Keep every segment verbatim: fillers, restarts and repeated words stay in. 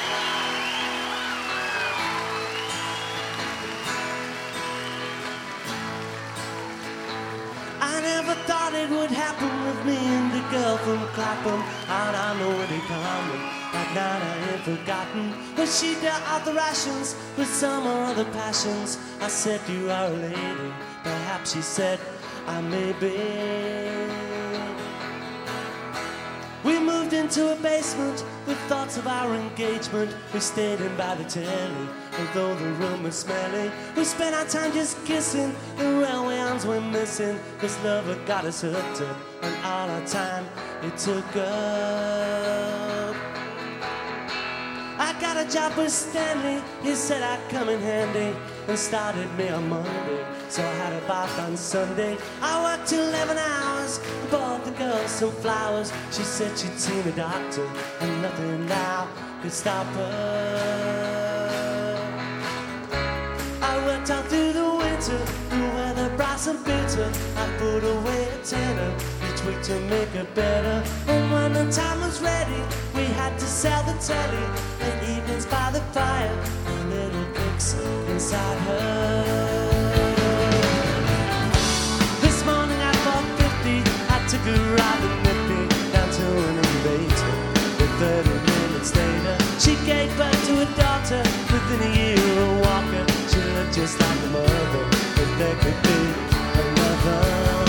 I never thought it would happen with me and the girl from Clapham out on the Woody Common. That night I ain't forgotten when she dealt out the rations with some other passions. I said, you are a lady. Perhaps she said, I may be. We moved into a basement with thoughts of our engagement. We stayed in by the telly, although the room was smelly. We spent our time just kissing. The railway arms were missing, 'cause love had got us hooked up, and all our time it took up. I got a job with Stanley. He said I'd come in handy, and started me on Monday. So I had a bath on Sunday. I worked eleven hours, bought the girl some flowers. She said she'd seen a doctor, and nothing now could stop her. I worked out through the winter, the weather bright and bitter. I put away a tenner each week to make it better. And when the time was ready, we had to sell the telly. And evenings by the fire, and little kicks inside her. Took a ride with Nippy down to an invader. But thirty minutes later, she gave birth to a daughter. Within a year of walking, she looked just like a mother. If there could be another.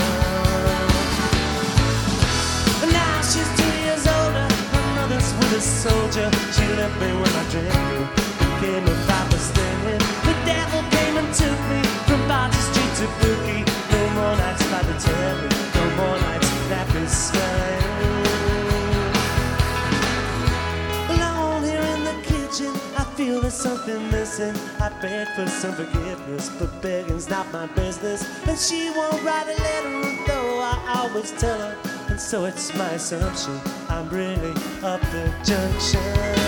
And now she's two years older. Her mother's with a soldier. She left me when I drank. Became a viper stinging. The devil came and took me from Barton Street to Bookie. No more nights by the telly. No more nights that is smiling. Alone here in the kitchen, I feel there's something missing. I beg for some forgiveness, but begging's not my business. And she won't write a letter, though I always tell her. And so it's my assumption I'm really up the junction.